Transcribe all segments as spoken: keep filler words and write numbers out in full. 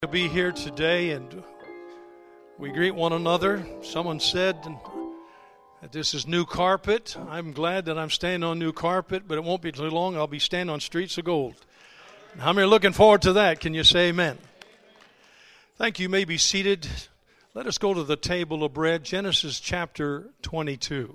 To be here today, and we greet one another. Someone said that this is new carpet. I'm glad that I'm standing on new carpet, but it won't be too long. I'll be standing on streets of gold. How many are looking forward to that? Can you say amen? Thank you. You may be seated. Let us go to the table of bread. Genesis chapter twenty-two.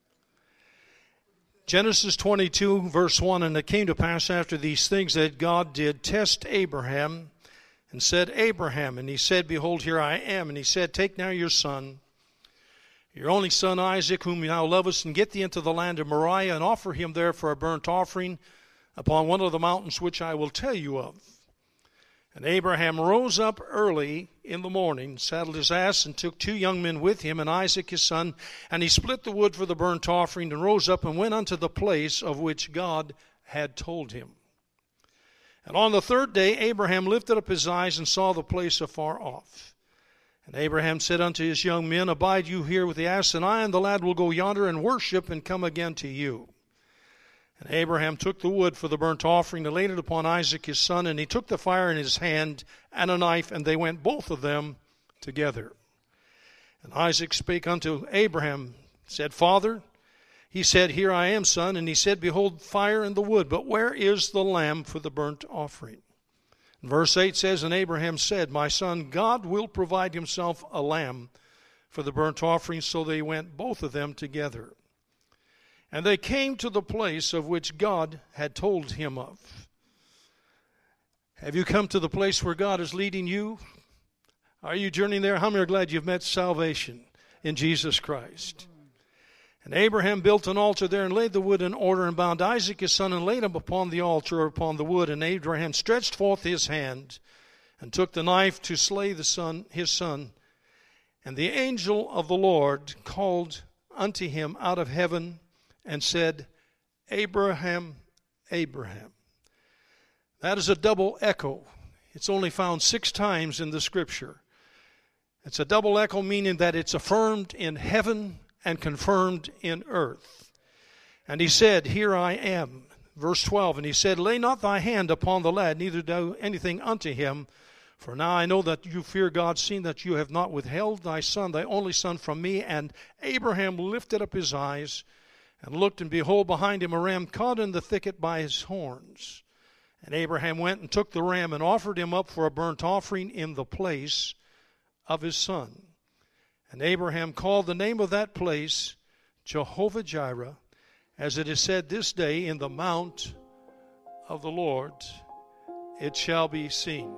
Genesis twenty-two, verse one, and it came to pass after these things that God did test Abraham, and said, Abraham, and he said, Behold, here I am. And he said, Take now your son, your only son Isaac, whom thou lovest, and get thee into the land of Moriah, and offer him there for a burnt offering upon one of the mountains which I will tell you of. And Abraham rose up early in the morning, saddled his ass, and took two young men with him, and Isaac his son, and he split the wood for the burnt offering, and rose up and went unto the place of which God had told him. And on the third day Abraham lifted up his eyes and saw the place afar off. And Abraham said unto his young men, Abide you here with the ass, and I and the lad will go yonder and worship and come again to you. And Abraham took the wood for the burnt offering and laid it upon Isaac his son, and he took the fire in his hand and a knife, and they went both of them together. And Isaac spake unto Abraham, said, Father. He said, Here I am, son. And he said, Behold, fire and the wood, but where is the lamb for the burnt offering? And verse eight says, And Abraham said, My son, God will provide himself a lamb for the burnt offering. So they went both of them together. And they came to the place of which God had told him of. Have you come to the place where God is leading you? Are you journeying there? How many are glad you've met salvation in Jesus Christ? And Abraham built an altar there and laid the wood in order and bound Isaac his son and laid him upon the altar upon the wood. And Abraham stretched forth his hand and took the knife to slay the son, his son. And the angel of the Lord called unto him out of heaven and said, Abraham, Abraham. That is a double echo. It's only found six times in the Scripture. It's a double echo, meaning that it's affirmed in heaven and confirmed in earth. And he said, Here I am. Verse twelve, and he said, Lay not thy hand upon the lad, neither do anything unto him. For now I know that you fear God, seeing that you have not withheld thy son, thy only son, from me. And Abraham lifted up his eyes and looked, and behold, behind him a ram caught in the thicket by his horns. And Abraham went and took the ram and offered him up for a burnt offering in the place of his son. And Abraham called the name of that place Jehovah-Jireh, as it is said this day, In the mount of the Lord it shall be seen.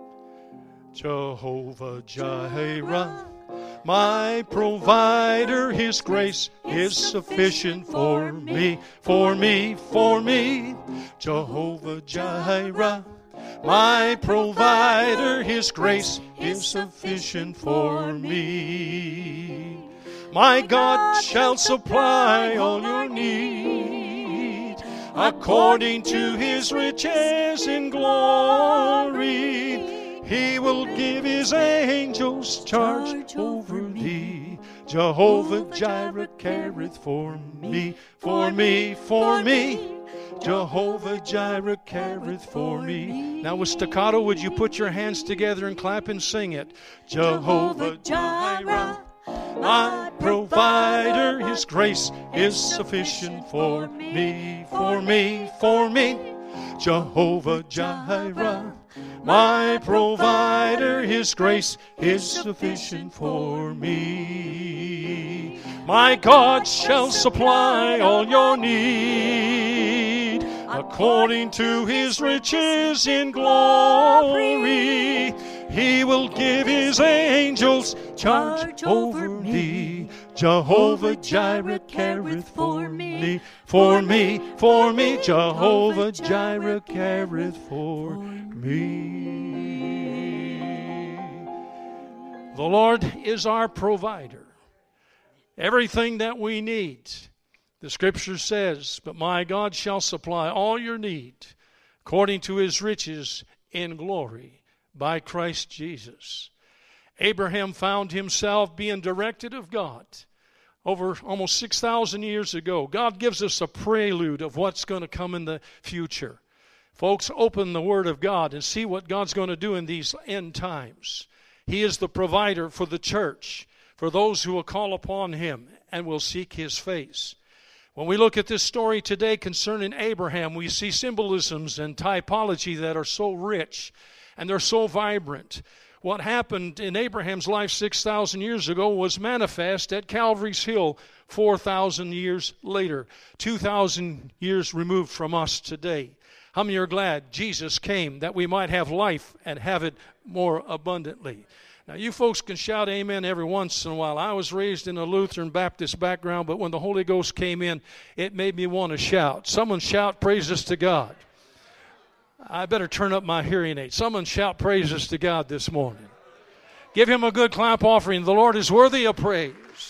Jehovah-Jireh, my provider, his grace is sufficient for me, for me, for me. Jehovah-Jireh, my provider, his grace is sufficient for me. My God shall supply all your need according to his riches in glory. He will give his angels charge over thee. Jehovah-Jireh careth for me, for me, for me. Jehovah-Jireh careth for me. Now with staccato, would you put your hands together and clap and sing it? Jehovah-Jireh, my provider, his grace is sufficient for me, for me, for me. Jehovah-Jireh, my provider, his grace is sufficient for me. My God shall supply all your need according to his riches in glory. He will give his angels charge over thee. Jehovah-Jireh careth for me, for me, for me. Jehovah-Jireh careth for me. The Lord is our provider. Everything that we need. The Scripture says, But my God shall supply all your need according to his riches in glory by Christ Jesus. Abraham found himself being directed of God over almost six thousand years ago. God gives us a prelude of what's going to come in the future. Folks, open the Word of God and see what God's going to do in these end times. He is the provider for the church, for those who will call upon Him and will seek His face. When we look at this story today concerning Abraham, we see symbolisms and typology that are so rich and they're so vibrant. What happened in Abraham's life six thousand years ago was manifest at Calvary's Hill four thousand years later, two thousand years removed from us today. How many are glad Jesus came that we might have life and have it more abundantly? Now, you folks can shout amen every once in a while. I was raised in a Lutheran Baptist background, but when the Holy Ghost came in, it made me want to shout. Someone shout praises to God. I better turn up my hearing aid. Someone shout praises to God this morning. Give Him a good clap offering. The Lord is worthy of praise.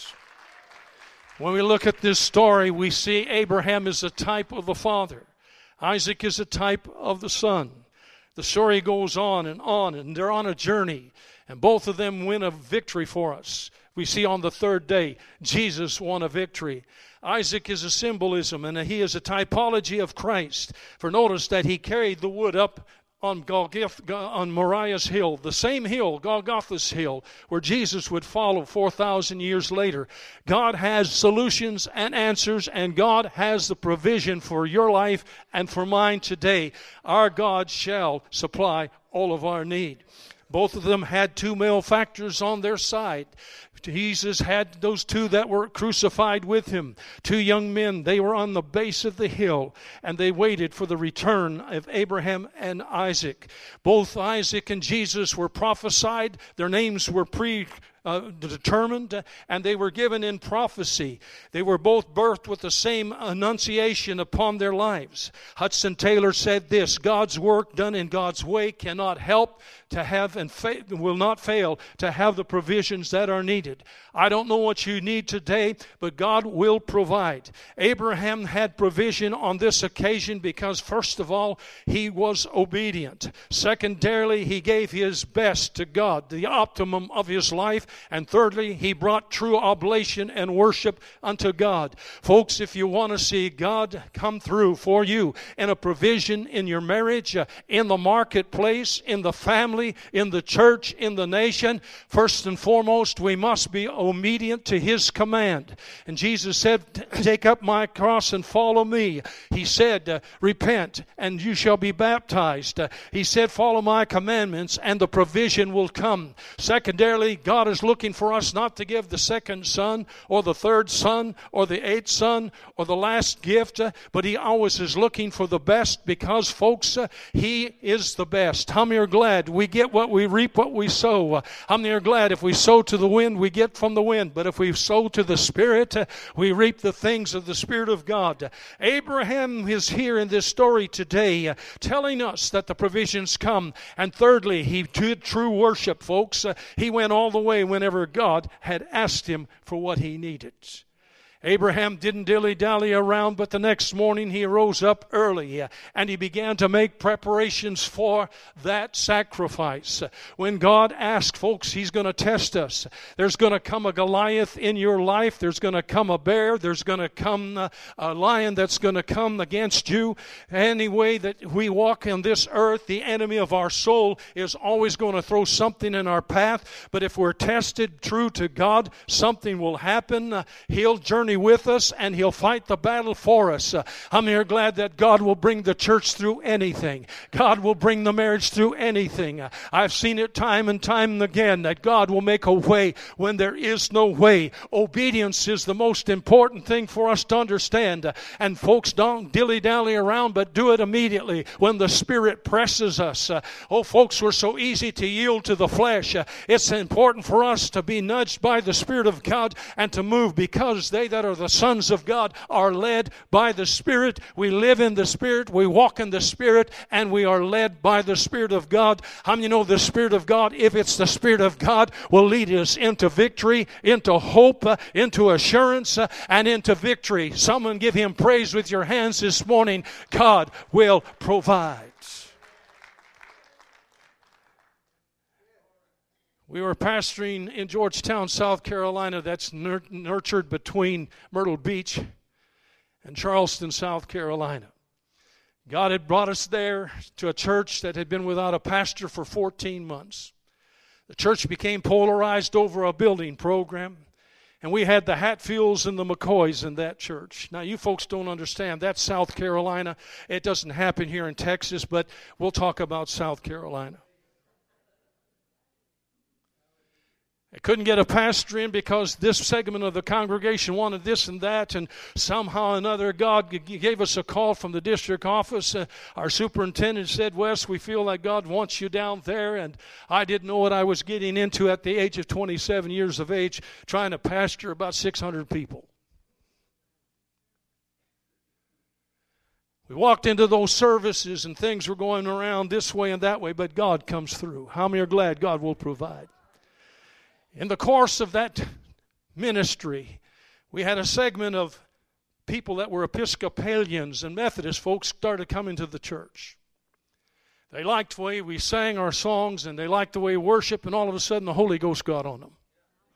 When we look at this story, we see Abraham is a type of the father. Isaac is a type of the son. The story goes on and on, and they're on a journey, and both of them win a victory for us. We see on the third day, Jesus won a victory. Isaac is a symbolism, and he is a typology of Christ. For notice that he carried the wood up on Golgotha, on Moriah's hill, the same hill, Golgotha's hill, where Jesus would follow four thousand years later. God has solutions and answers, and God has the provision for your life and for mine today. Our God shall supply all of our need. Both of them had two malefactors on their side. Jesus had those two that were crucified with him. Two young men, they were on the base of the hill, and they waited for the return of Abraham and Isaac. Both Isaac and Jesus were prophesied. Their names were pre Uh, determined, and they were given in prophecy. They were both birthed with the same annunciation upon their lives. Hudson Taylor said this: God's work done in God's way cannot help to have and fa- will not fail to have the provisions that are needed. I don't know what you need today, but God will provide. Abraham had provision on this occasion because, first of all, he was obedient. Secondarily, he gave his best to God, the optimum of his life. And thirdly, he brought true oblation and worship unto God. Folks, if you want to see God come through for you in a provision in your marriage, uh, in the marketplace, in the family, in the church, in the nation, first and foremost, we must be obedient to His command. And Jesus said, take up my cross and follow me. He said, uh, repent and you shall be baptized. Uh, he said, follow my commandments and the provision will come. Secondarily, God is looking for us not to give the second son or the third son or the eighth son or the last gift, uh, but He always is looking for the best because, folks, uh, He is the best. How many are glad we get what we reap, what we sow? Uh, how many are glad if we sow to the wind, we get from the wind, but if we sow to the Spirit, uh, we reap the things of the Spirit of God. Uh, Abraham is here in this story today uh, telling us that the provisions come. And thirdly, he did true worship, folks. Uh, he went all the way whenever God had asked him for what he needed. Abraham didn't dilly-dally around, but the next morning he rose up early uh, and he began to make preparations for that sacrifice. When God asks, folks, He's going to test us. There's going to come a Goliath in your life. There's going to come a bear. There's going to come a, a lion that's going to come against you. Any way that we walk on this earth, the enemy of our soul is always going to throw something in our path. But if we're tested true to God, something will happen. Uh, he'll journey with us and He'll fight the battle for us. Uh, how many are glad that God will bring the church through anything? God will bring the marriage through anything. Uh, I've seen it time and time again that God will make a way when there is no way. Obedience is the most important thing for us to understand. Uh, and folks, don't dilly-dally around, but do it immediately when the Spirit presses us. Uh, oh, folks, we're so easy to yield to the flesh. Uh, it's important for us to be nudged by the Spirit of God and to move, because they that are the sons of God are led by the Spirit. We live in the Spirit, we walk in the Spirit, and we are led by the Spirit of God. How many know the Spirit of God, if it's the Spirit of God, will lead us into victory, into hope, uh, into assurance, uh, and into victory? Someone give Him praise with your hands this morning. God will provide. We were pastoring in Georgetown, South Carolina. That's nur- nurtured between Myrtle Beach and Charleston, South Carolina. God had brought us there to a church that had been without a pastor for fourteen months. The church became polarized over a building program, and we had the Hatfields and the McCoys in that church. Now, you folks don't understand. That's South Carolina. It doesn't happen here in Texas, but we'll talk about South Carolina. I couldn't get a pastor in because this segment of the congregation wanted this and that, and somehow or another God gave us a call from the district office. Uh, our superintendent said, Wes, we feel like God wants you down there, and I didn't know what I was getting into at the age of twenty-seven years of age, trying to pastor about six hundred people. We walked into those services, and things were going around this way and that way, but God comes through. How many are glad God will provide? In the course of that ministry, we had a segment of people that were Episcopalians and Methodist folks started coming to the church. They liked the way we sang our songs, and they liked the way we worship, and all of a sudden the Holy Ghost got on them.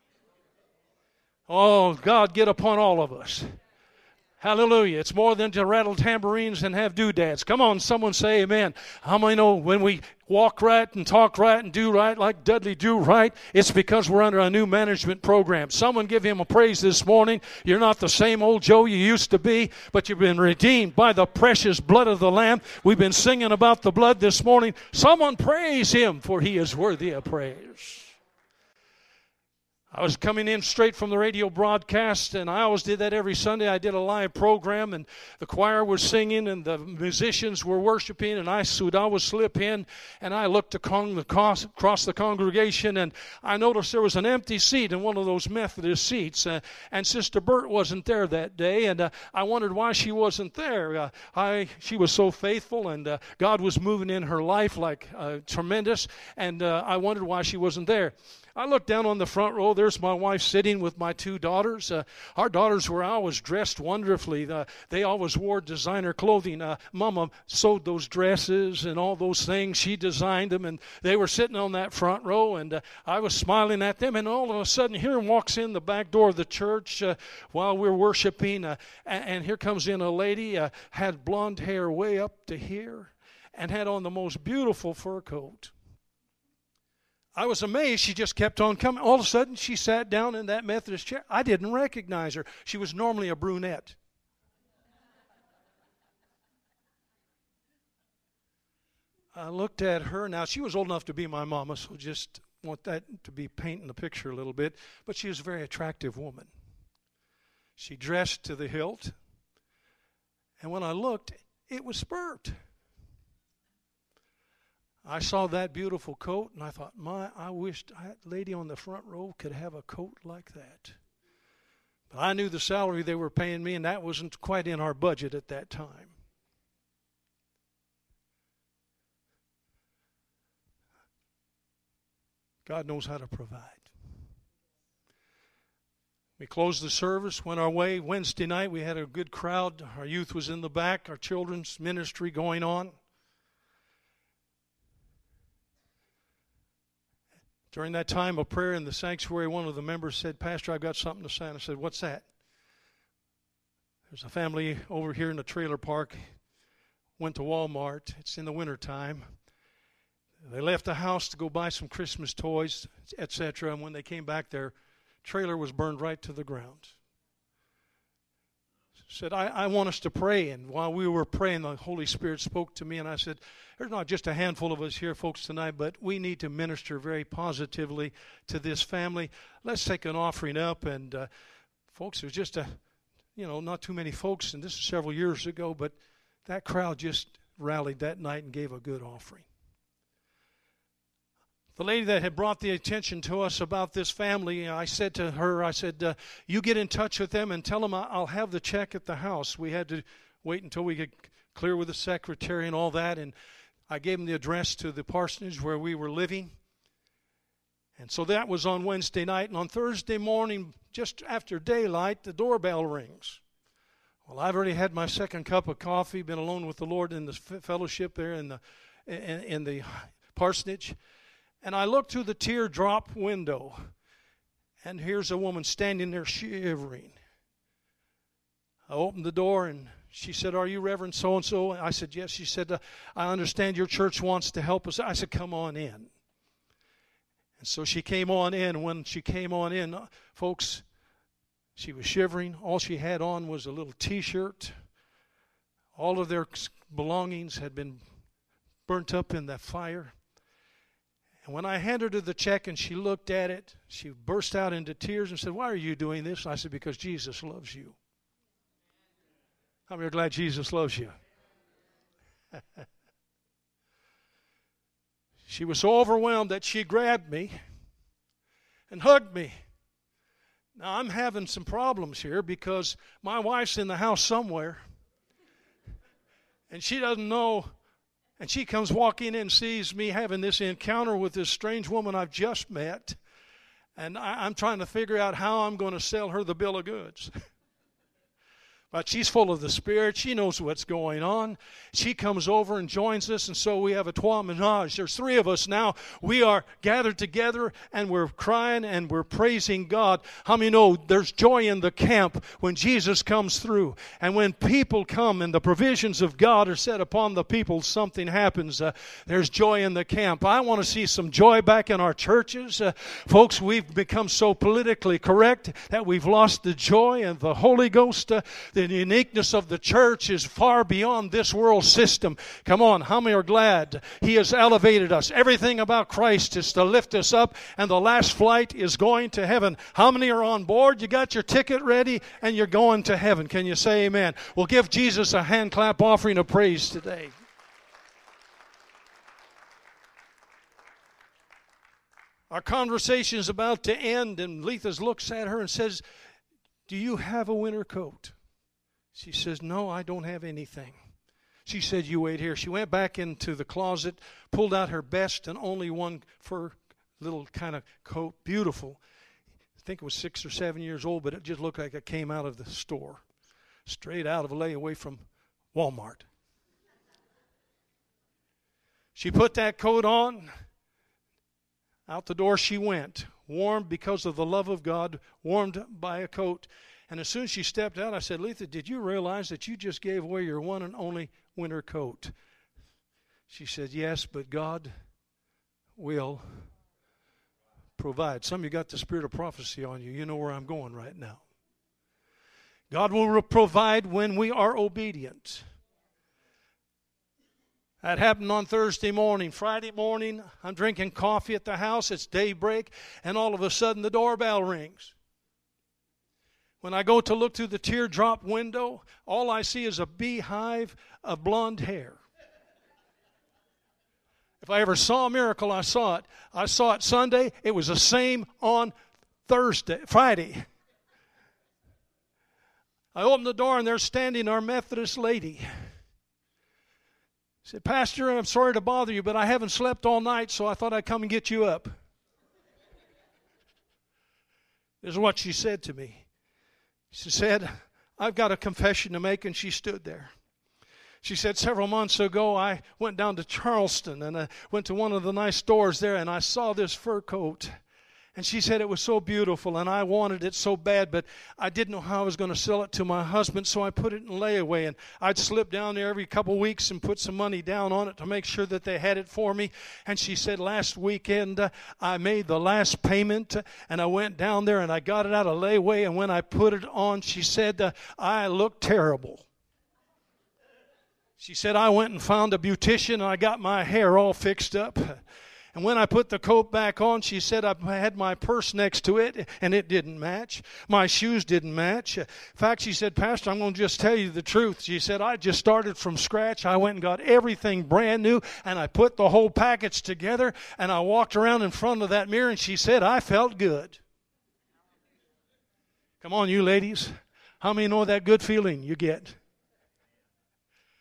Oh, God, get upon all of us. Hallelujah. It's more than to rattle tambourines and have doodads. Come on, someone say amen. How many know when we walk right and talk right and do right like Dudley do right, it's because we're under a new management program. Someone give him a praise this morning. You're not the same old Joe you used to be, but you've been redeemed by the precious blood of the Lamb. We've been singing about the blood this morning. Someone praise him, for he is worthy of praise. I was coming in straight from the radio broadcast, and I always did that every Sunday. I did a live program, and the choir was singing, and the musicians were worshiping, and I would always slip in, and I looked across, across the congregation, and I noticed there was an empty seat in one of those Methodist seats, uh, and Sister Burt wasn't there that day, and uh, I wondered why she wasn't there. Uh, I She was so faithful, and uh, God was moving in her life like uh, tremendous, and uh, I wondered why she wasn't there. I looked down on the front row. There's my wife sitting with my two daughters. Uh, our daughters were always dressed wonderfully. Uh, they always wore designer clothing. Uh, Mama sewed those dresses and all those things. She designed them, and they were sitting on that front row, and uh, I was smiling at them, and all of a sudden, here walks in the back door of the church uh, while we're worshiping, uh, and, and here comes in a lady, uh, had blonde hair way up to here, and had on the most beautiful fur coat. I was amazed. She just kept on coming. All of a sudden, she sat down in that Methodist chair. I didn't recognize her. She was normally a brunette. I looked at her. Now, she was old enough to be my mama, so just want that to be painting the picture a little bit. But she was a very attractive woman. She dressed to the hilt. And when I looked, it was Burt. I saw that beautiful coat, and I thought, my, I wished that lady on the front row could have a coat like that. But I knew the salary they were paying me, and that wasn't quite in our budget at that time. God knows how to provide. We closed the service, went our way. Wednesday night, we had a good crowd. Our youth was in the back, our children's ministry going on. During that time of prayer in the sanctuary, one of the members said, Pastor, I've got something to say. And I said, what's that? There's a family over here in the trailer park, went to Walmart. It's in the wintertime. They left the house to go buy some Christmas toys, et cetera. And when they came back, their trailer was burned right to the ground. Said, I, I want us to pray. And while we were praying, the Holy Spirit spoke to me, and I said, there's not just a handful of us here, folks, tonight, but we need to minister very positively to this family. Let's take an offering up. And uh, folks, there's just a, you know, not too many folks, and this is several years ago, but that crowd just rallied that night and gave a good offering. The lady that had brought the attention to us about this family, I said to her, I said, uh, you get in touch with them and tell them I'll have the check at the house. We had to wait until we could clear with the secretary and all that, and I gave them the address to the parsonage where we were living. And so that was on Wednesday night, and on Thursday morning, just after daylight, the doorbell rings. Well, I've already had my second cup of coffee, been alone with the Lord in the fellowship there in the in, in the parsonage. And I looked through the teardrop window, and here's a woman standing there shivering. I opened the door, and she said, "Are you Reverend so-and-so?" I said, "Yes." She said, uh, "I understand your church wants to help us." I said, "Come on in." And so she came on in. When she came on in, uh, folks, she was shivering. All she had on was a little T-shirt. All of their belongings had been burnt up in that fire. And when I handed her the check and she looked at it, she burst out into tears and said, "Why are you doing this?" I said, "Because Jesus loves you." How many are glad Jesus loves you? She was so overwhelmed that she grabbed me and hugged me. Now, I'm having some problems here because my wife's in the house somewhere, and she doesn't know, and she comes walking in and sees me having this encounter with this strange woman I've just met, and I, I'm trying to figure out how I'm going to sell her the bill of goods. But she's full of the Spirit. She knows what's going on. She comes over and joins us, and so we have a trois menage. There's three of us now. We are gathered together, and we're crying, and we're praising God. How many know there's joy in the camp when Jesus comes through? And when people come and the provisions of God are set upon the people, something happens. Uh, there's joy in the camp. I want to see some joy back in our churches. Uh, folks, we've become so politically correct that we've lost the joy and the Holy Ghost. Uh, The uniqueness of the church is far beyond this world system. Come on, how many are glad He has elevated us? Everything about Christ is to lift us up, and the last flight is going to heaven. How many are on board? You got your ticket ready, and you're going to heaven. Can you say amen? We'll give Jesus a hand clap offering of praise today. Our conversation is about to end, and Letha looks at her and says, "Do you have a winter coat?" She says, "No, I don't have anything." She said, "You wait here." She went back into the closet, pulled out her best and only one fur little kind of coat, beautiful. I think it was six or seven years old, but it just looked like it came out of the store, straight out of a layaway from Walmart. She put that coat on. Out the door she went, warmed because of the love of God, warmed by a coat. And as soon as she stepped out, I said, "Letha, did you realize that you just gave away your one and only winter coat?" She said, "Yes, but God will provide." Some of you got the spirit of prophecy on you. You know where I'm going right now. God will provide when we are obedient. That happened on Thursday morning. Friday morning, I'm drinking coffee at the house. It's daybreak, and all of a sudden the doorbell rings. When I go to look through the teardrop window, all I see is a beehive of blonde hair. If I ever saw a miracle, I saw it. I saw it Sunday. It was the same on Thursday, Friday. I opened the door, and there's standing our Methodist lady. I said, "Pastor, I'm sorry to bother you, but I haven't slept all night, so I thought I'd come and get you up." This is what she said to me. She said, "I've got a confession to make," and she stood there. She said, "Several months ago, I went down to Charleston, and I went to one of the nice stores there, and I saw this fur coat. And she said it was so beautiful, and I wanted it so bad, but I didn't know how I was going to sell it to my husband, so I put it in layaway. And I'd slip down there every couple of weeks and put some money down on it to make sure that they had it for me." And she said, "Last weekend, uh, I made the last payment, uh, and I went down there, and I got it out of layaway. And when I put it on," she said, uh, "I looked terrible." She said, "I went and found a beautician, and I got my hair all fixed up. And when I put the coat back on," she said, "I had my purse next to it, and it didn't match. My shoes didn't match. In fact," she said, "Pastor, I'm going to just tell you the truth." She said, "I just started from scratch. I went and got everything brand new, and I put the whole package together, and I walked around in front of that mirror," and she said, "I felt good." Come on, you ladies. How many know that good feeling you get?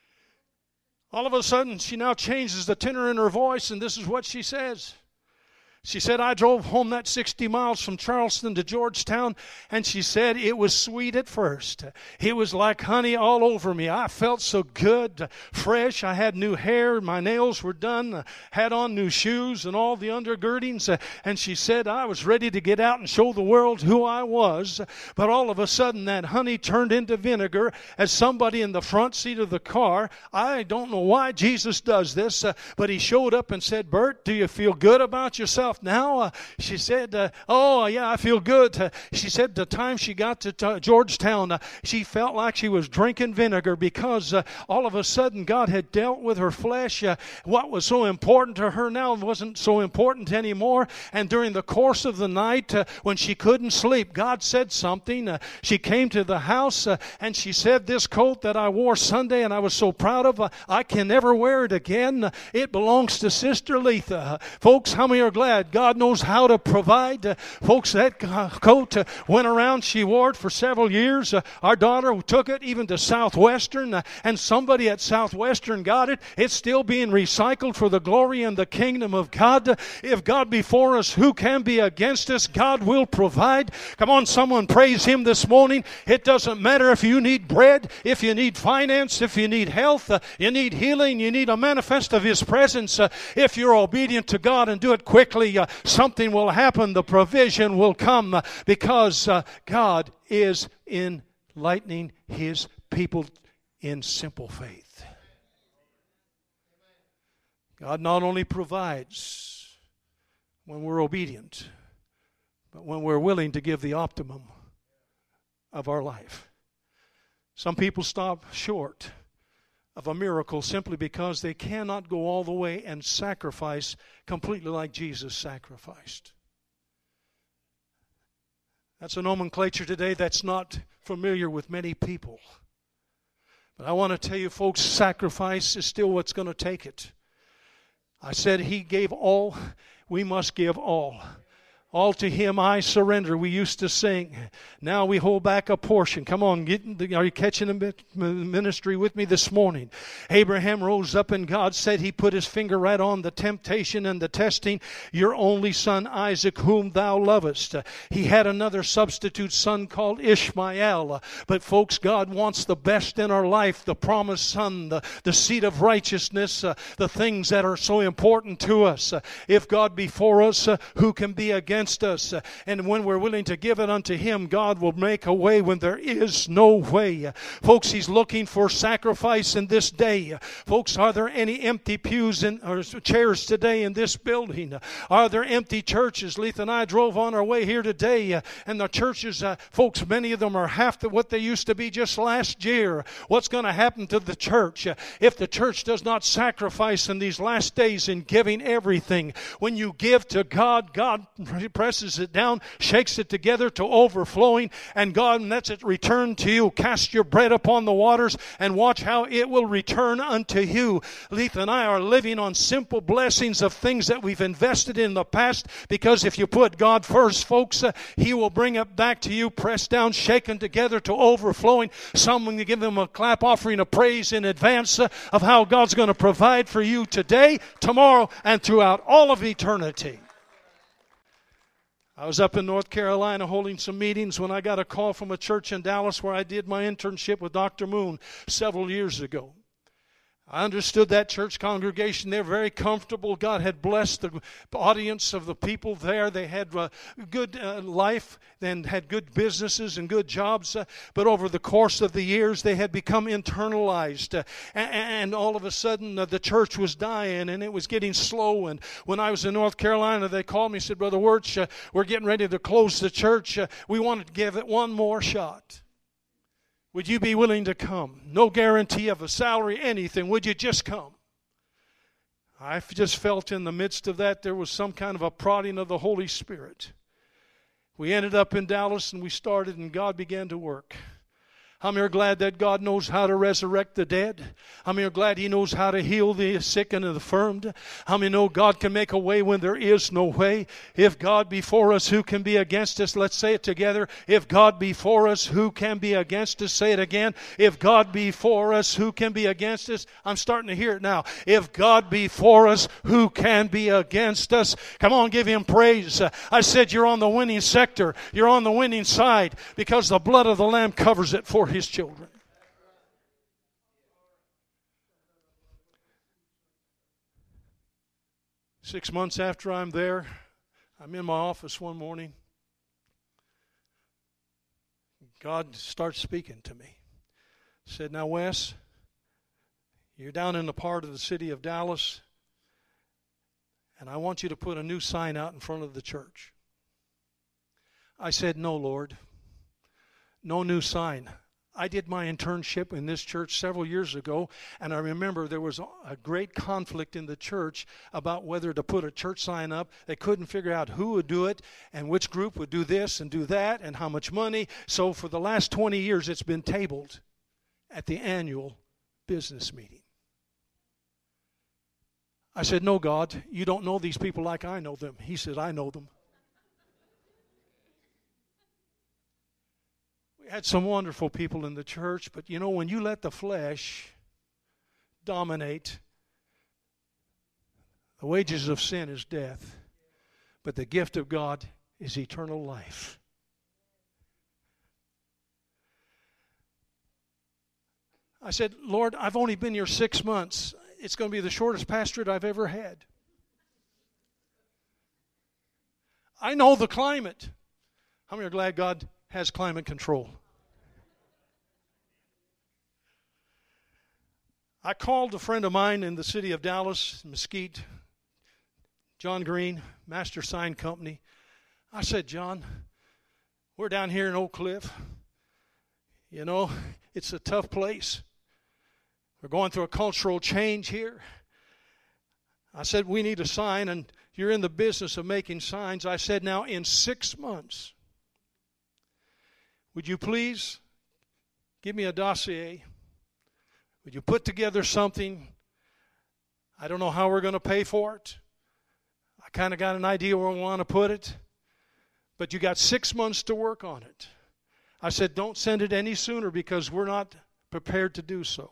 All of a sudden, she now changes the tenor in her voice, and this is what she says. She said, I drove home that sixty miles from Charleston to Georgetown, and she said it was sweet at first. It was like honey all over me. I felt so good, fresh. I had new hair. My nails were done. Had on new shoes and all the undergirdings. And she said I was ready to get out and show the world who I was. But all of a sudden, that honey turned into vinegar as somebody in the front seat of the car. I don't know why Jesus does this, uh, but he showed up and said, Bert, do you feel good about yourself now? Uh, she said, uh, oh, yeah, I feel good. Uh, she said the time she got to t- Georgetown, uh, she felt like she was drinking vinegar because uh, all of a sudden God had dealt with her flesh. Uh, what was so important to her now wasn't so important anymore. And during the course of the night, uh, when she couldn't sleep, God said something. Uh, she came to the house uh, and she said, this coat that I wore Sunday and I was so proud of, uh, I can never wear it again. Uh, it belongs to Sister Letha. Uh, folks, how many are glad God knows how to provide? Uh, folks, that coat uh, went around. She wore it for several years. Uh, our daughter took it even to Southwestern, uh, and somebody at Southwestern got it. It's still being recycled for the glory and the kingdom of God. Uh, if God be for us, who can be against us? God will provide. Come on, someone praise Him this morning. It doesn't matter if you need bread, if you need finance, if you need health, uh, you need healing, you need a manifest of His presence. Uh, if you're obedient to God and do it quickly, uh, something will happen. The provision will come uh, because uh, God is enlightening His people in simple faith. God not only provides when we're obedient, but when we're willing to give the optimum of our life. Some people stop short of a miracle simply because they cannot go all the way and sacrifice completely like Jesus sacrificed. That's a nomenclature today that's not familiar with many people. But I want to tell you, folks, sacrifice is still what's going to take it. I said He gave all, we must give all. All to Him I surrender, we used to sing. Now we hold back a portion. Come on, get the, are you catching the ministry with me this morning? Abraham rose up and God said, He put His finger right on the temptation and the testing. Your only son Isaac, whom thou lovest. He had another substitute son called Ishmael. But folks, God wants the best in our life, the promised son, the, the seed of righteousness, uh, the things that are so important to us. Uh, if God be for us, uh, who can be against us? Uh, and when we're willing to give it unto Him, God will make a way when there is no way. Uh, folks, He's looking for sacrifice in this day. Uh, folks, are there any empty pews in, or chairs today in this building? Uh, are there empty churches? Letha and I drove on our way here today, uh, and the churches, uh, folks, many of them are half the, what they used to be just last year. What's going to happen to the church uh, if the church does not sacrifice in these last days in giving everything? When you give to God, God presses it down, shakes it together to overflowing, and God lets it return to you. Cast your bread upon the waters and watch how it will return unto you. Letha and I are living on simple blessings of things that we've invested in the past, because if you put God first, folks, uh, He will bring it back to you, pressed down, shaken together to overflowing. Someone to give Him a clap offering of praise in advance uh, of how God's going to provide for you today, tomorrow, and throughout all of eternity. I was up in North Carolina holding some meetings when I got a call from a church in Dallas where I did my internship with Doctor Moon several years ago. I understood that church congregation. They're very comfortable. God had blessed the audience of the people there. They had a good uh, life and had good businesses and good jobs. Uh, but over the course of the years, they had become internalized. Uh, and, and all of a sudden, uh, the church was dying and it was getting slow. And when I was in North Carolina, they called me and said, Brother Wirtz, uh, we're getting ready to close the church. Uh, we want to give it one more shot. Would you be willing to come? No guarantee of a salary, anything. Would you just come? I just felt in the midst of that there was some kind of a prodding of the Holy Spirit. We ended up in Dallas and we started and God began to work. How many are glad that God knows how to resurrect the dead? How many are glad He knows how to heal the sick and the infirmed? How many know God can make a way when there is no way? If God be for us, who can be against us? Let's say it together. If God be for us, who can be against us? Say it again. If God be for us, who can be against us? I'm starting to hear it now. If God be for us, who can be against us? Come on, give Him praise. Uh, I said you're on the winning sector. You're on the winning side because the blood of the Lamb covers it for His children. Six months after I'm there, I'm in my office one morning. God starts speaking to me. He said, now Wes, you're down in the part of the city of Dallas, and I want you to put a new sign out in front of the church. I said, no, Lord, no new sign. I did my internship in this church several years ago, and I remember there was a great conflict in the church about whether to put a church sign up. They couldn't figure out who would do it and which group would do this and do that and how much money. So for the last twenty years, it's been tabled at the annual business meeting. I said, no, God, you don't know these people like I know them. He said, I know them. We had some wonderful people in the church, but you know, when you let the flesh dominate, the wages of sin is death, but the gift of God is eternal life. I said, Lord, I've only been here six months. It's going to be the shortest pastorate I've ever had. I know the climate. How many are glad God has climate control? I called a friend of mine in the city of Dallas, Mesquite, John Green, Master Sign Company. I said, John, we're down here in Oak Cliff. You know, it's a tough place. We're going through a cultural change here. I said, we need a sign, and you're in the business of making signs. I said, now in six months, would you please give me a dossier? Would you put together something? I don't know how we're going to pay for it. I kind of got an idea where we want to put it. But you got six months to work on it. I said, don't send it any sooner because we're not prepared to do so.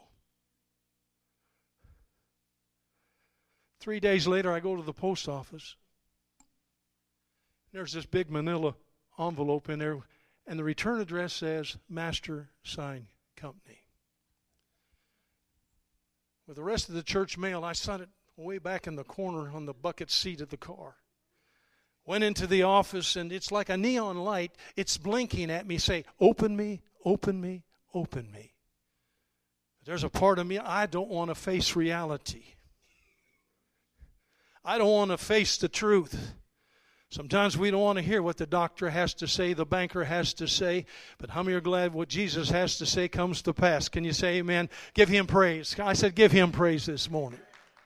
Three days later, I go to the post office. There's this big manila envelope in there, and the return address says Master Sign Company. With the rest of the church mail, I set it way back in the corner on the bucket seat of the car. Went into the office, and it's like a neon light. It's blinking at me, say, open me, open me, open me. There's a part of me, I don't want to face reality. I don't want to face the truth. Sometimes we don't want to hear what the doctor has to say, the banker has to say, but how many are glad what Jesus has to say comes to pass? Can you say amen? Give Him praise. I said give Him praise this morning.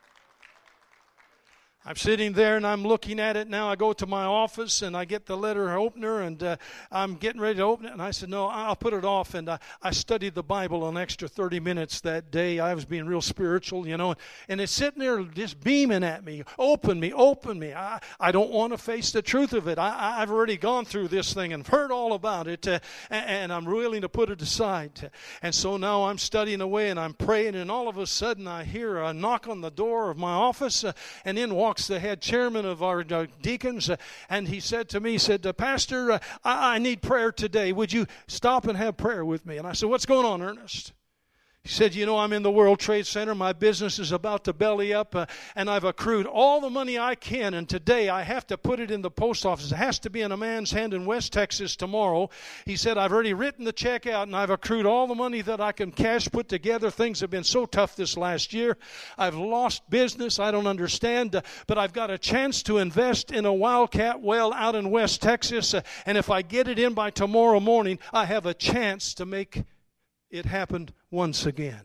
I'm sitting there and I'm looking at it now. I go to my office and I get the letter opener and uh, I'm getting ready to open it. And I said, no, I'll put it off. And I, I studied the Bible an extra thirty minutes that day. I was being real spiritual, you know. And it's sitting there just beaming at me. Open me, open me. I, I don't want to face the truth of it. I, I've already gone through this thing and heard all about it. Uh, and, and I'm willing to put it aside. And so now I'm studying away and I'm praying. And all of a sudden I hear a knock on the door of my office. Uh, and in walks the head chairman of our uh, deacons, uh, and he said to me, he said, Pastor, uh, I, I need prayer today. Would you stop and have prayer with me? And I said, what's going on, Ernest? He said, you know, I'm in the World Trade Center. My business is about to belly up, uh, and I've accrued all the money I can, and today I have to put it in the post office. It has to be in a man's hand in West Texas tomorrow. He said, I've already written the check out, and I've accrued all the money that I can cash put together. Things have been so tough this last year. I've lost business. I don't understand, uh, but I've got a chance to invest in a wildcat well out in West Texas, uh, and if I get it in by tomorrow morning, I have a chance to make it happened once again.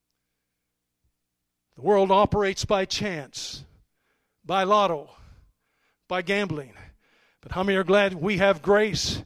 The world operates by chance, by lotto, by gambling. But how many are glad we have grace?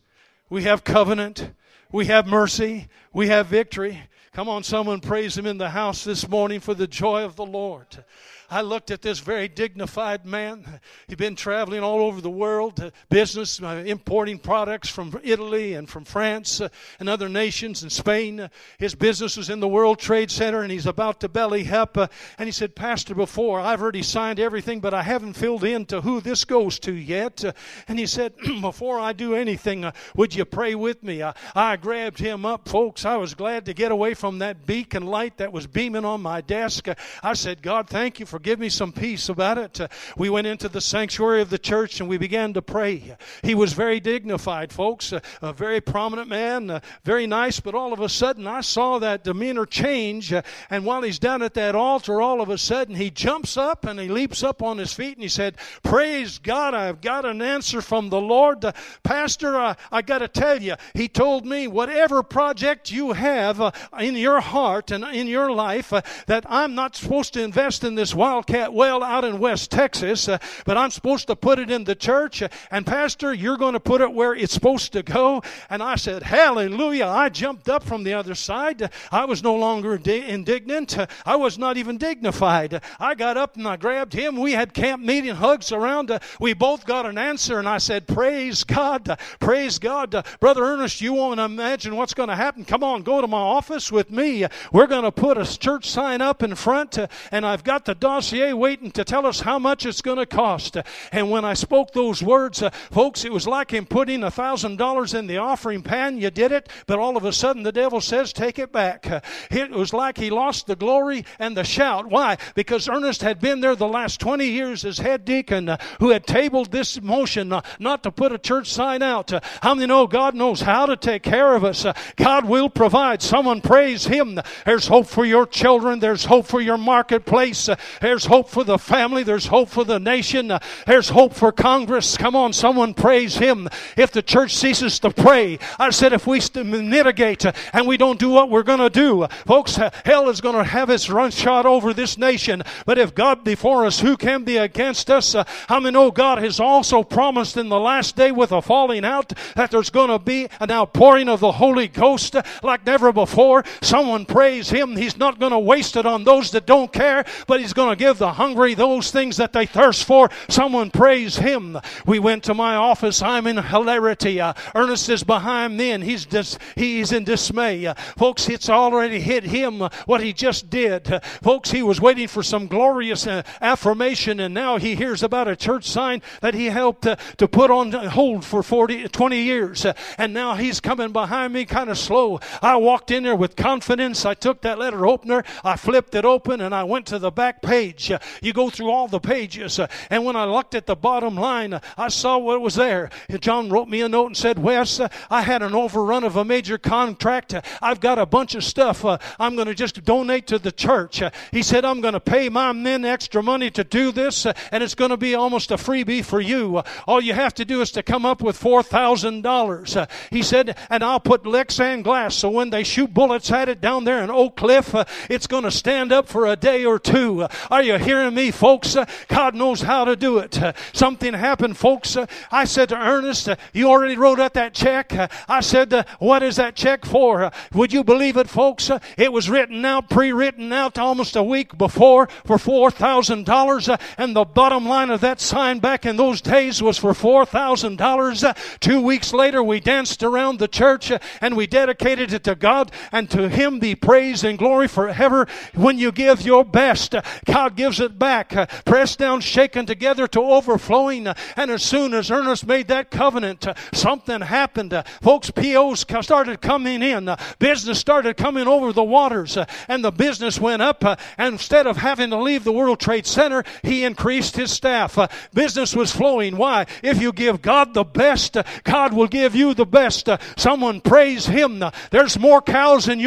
We have covenant. We have mercy. We have victory. Come on, someone praise Him in the house this morning for the joy of the Lord. I looked at this very dignified man. He'd been traveling all over the world, uh, business, uh, importing products from Italy and from France uh, and other nations and Spain. Uh, his business was in the World Trade Center, and he's about to belly up. Uh, and he said, Pastor, before, I've already signed everything, but I haven't filled in to who this goes to yet. Uh, and he said, before I do anything, uh, would you pray with me? Uh, I grabbed him up, folks. I was glad to get away from that beacon light that was beaming on my desk. Uh, I said, God, thank you for give me some peace about it. Uh, we went into the sanctuary of the church and we began to pray. He was very dignified, folks, uh, a very prominent man, uh, very nice, but all of a sudden I saw that demeanor change, uh, and while he's down at that altar, all of a sudden he jumps up and he leaps up on his feet and he said, praise God, I've got an answer from the Lord. Uh, Pastor, uh, I got to tell you, he told me whatever project you have uh, in your heart and in your life, uh, that I'm not supposed to invest in this wildcat well out in West Texas, uh, but I'm supposed to put it in the church, uh, and Pastor, you're going to put it where it's supposed to go. And I said, hallelujah. I jumped up from the other side. Uh, I was no longer di- indignant. Uh, I was not even dignified. Uh, I got up and I grabbed him. We had camp meeting hugs around. Uh, we both got an answer, and I said, praise God. Uh, praise God. Uh, Brother Ernest, you won't imagine what's going to happen. Come on, go to my office with me. Uh, we're going to put a church sign up in front, uh, and I've got the dossier waiting to tell us how much it's going to cost. And when I spoke those words, uh, folks, it was like him putting a thousand dollars in the offering pan. You did it, but all of a sudden the devil says, take it back. Uh, it was like he lost the glory and the shout. Why? Because Ernest had been there the last twenty years as head deacon, uh, who had tabled this motion uh, not to put a church sign out. Uh, how many know God knows how to take care of us? Uh, God will provide. Someone praise Him. There's hope for your children. There's hope for your marketplace. Uh, there's hope for the family. There's hope for the nation. Uh, there's hope for Congress. Come on, someone praise Him. If the church ceases to pray, I said if we st- mitigate uh, and we don't do what we're going to do, uh, folks, uh, hell is going to have its run shot over this nation. But if God be for us, who can be against us? Uh, how many know God has also promised in the last day with a falling out that there's going to be an outpouring of the Holy Ghost uh, like never before? Someone praise Him. He's not going to waste it on those that don't care, but He's going to give the hungry those things that they thirst for. Someone praise Him. We went to my office. I'm in hilarity. Uh, Ernest is behind me, and he's dis- he's in dismay. Uh, folks, it's already hit him uh, what he just did. Uh, folks, he was waiting for some glorious uh, affirmation, and now he hears about a church sign that he helped uh, to put on hold for forty, twenty years. Uh, and now he's coming behind me kind of slow. I walked in there with confidence. I took that letter opener. I flipped it open, and I went to the back page. Uh, you go through all the pages, uh, and when I looked at the bottom line, uh, I saw what was there. John wrote me a note and said, Wes, uh, I had an overrun of a major contract. Uh, I've got a bunch of stuff uh, I'm going to just donate to the church. Uh, he said, I'm going to pay my men extra money to do this, uh, and it's going to be almost a freebie for you. Uh, all you have to do is to come up with four thousand dollars. Uh, he said, and I'll put Lexan glass, so when they shoot bullets at it down there in Oak Cliff, uh, it's going to stand up for a day or two. Uh, are you hearing me, folks? Uh, God knows how to do it. Uh, something happened, folks. Uh, I said to Ernest, uh, you already wrote out that check? Uh, I said, uh, what is that check for? Uh, would you believe it, folks? Uh, it was written out, pre-written out almost a week before for four thousand dollars, uh, and the bottom line of that sign back in those days was for four thousand dollars. Uh, two weeks later, we danced around the church, uh, and we dedicated it to God, and to Him be praise and glory forever. When you give your best, uh, God gives it back, uh, pressed down, shaken together to overflowing. Uh, and as soon as Ernest made that covenant, uh, something happened. Uh, folks, P Os started coming in. Uh, business started coming over the waters, uh, and the business went up. Uh, and instead of having to leave the World Trade Center, he increased his staff. Uh, business was flowing. Why? If you give God the best, uh, God will give you the best. Uh, someone praise Him. Uh, there's more cows in your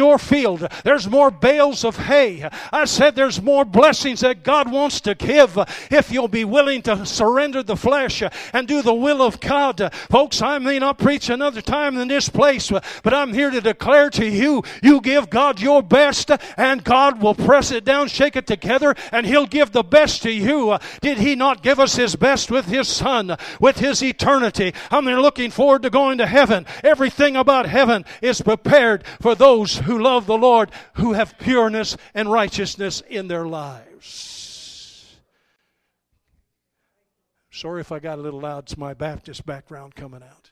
your field. There's more bales of hay. I said there's more blessings that God wants to give if you'll be willing to surrender the flesh and do the will of God. Folks, I may not preach another time in this place, but I'm here to declare to you, you give God your best and God will press it down, shake it together, and He'll give the best to you. Did He not give us His best with His Son, with His eternity? I'm looking forward to going to heaven. Everything about heaven is prepared for those who love the Lord, who have pureness and righteousness in their lives. Sorry if I got a little loud. It's my Baptist background coming out.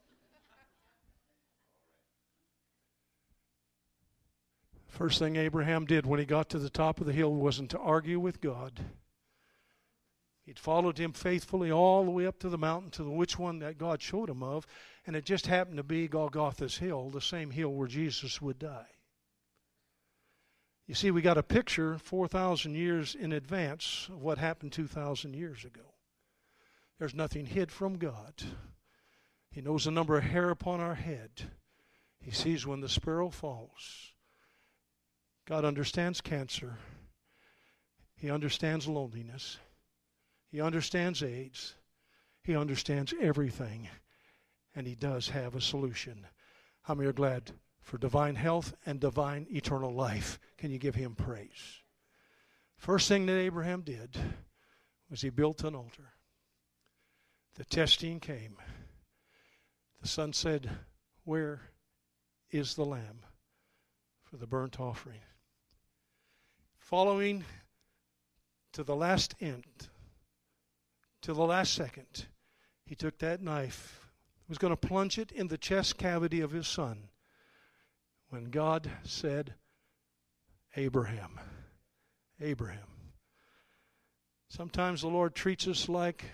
First thing Abraham did when he got to the top of the hill wasn't to argue with God. He'd followed Him faithfully all the way up to the mountain, to the which one that God showed him of, and it just happened to be Golgotha's hill, the same hill where Jesus would die. You see, we got a picture four thousand years in advance of what happened two thousand years ago. There's nothing hid from God. He knows the number of hair upon our head. He sees when the sparrow falls. God understands cancer. He understands loneliness. He understands AIDS. He understands everything. And He does have a solution. How many are glad for divine health and divine eternal life? Can you give Him praise? First thing that Abraham did was he built an altar. The testing came. The son said, "Where is the lamb for the burnt offering?" Following to the last end, to the last second, he took that knife, was going to plunge it in the chest cavity of his son, when God said, "Abraham, Abraham." Sometimes the Lord treats us like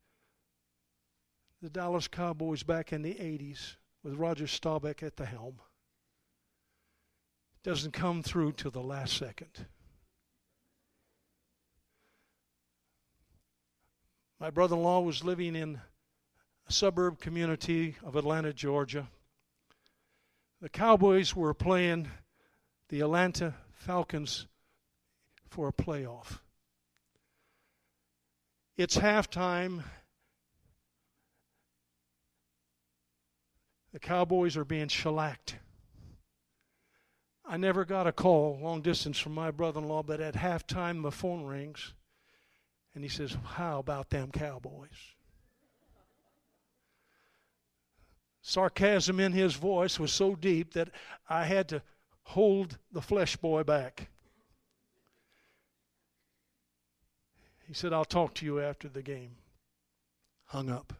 the Dallas Cowboys back in the eighties with Roger Staubach at the helm. It doesn't come through till the last second. My brother-in-law was living in a suburb community of Atlanta, Georgia. The Cowboys were playing the Atlanta Falcons for a playoff. It's halftime. The Cowboys are being shellacked. I never got a call long distance from my brother-in-law, but at halftime the phone rings. And he says, "How about them Cowboys?" Sarcasm in his voice was so deep that I had to hold the flesh boy back. He said, "I'll talk to you after the game." Hung up.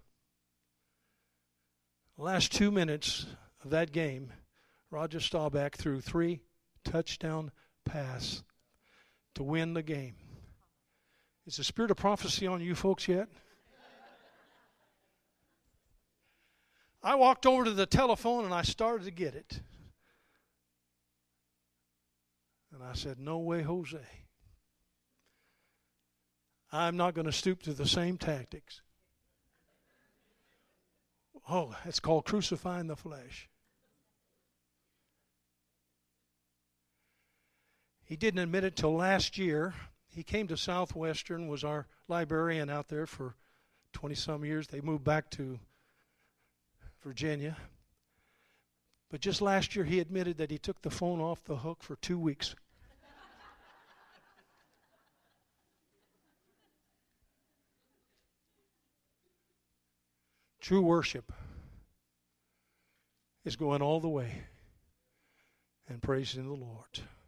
The last two minutes of that game, Roger Staubach threw three touchdown passes to win the game. Is the spirit of prophecy on you folks yet? I walked over to the telephone and I started to get it. And I said, "No way, Jose. I'm not going to stoop to the same tactics." Oh, it's called crucifying the flesh. He didn't admit it till last year. He came to Southwestern, was our librarian out there for twenty-some years. They moved back to Virginia. But just last year, he admitted that he took the phone off the hook for two weeks. True worship is going all the way and praising the Lord.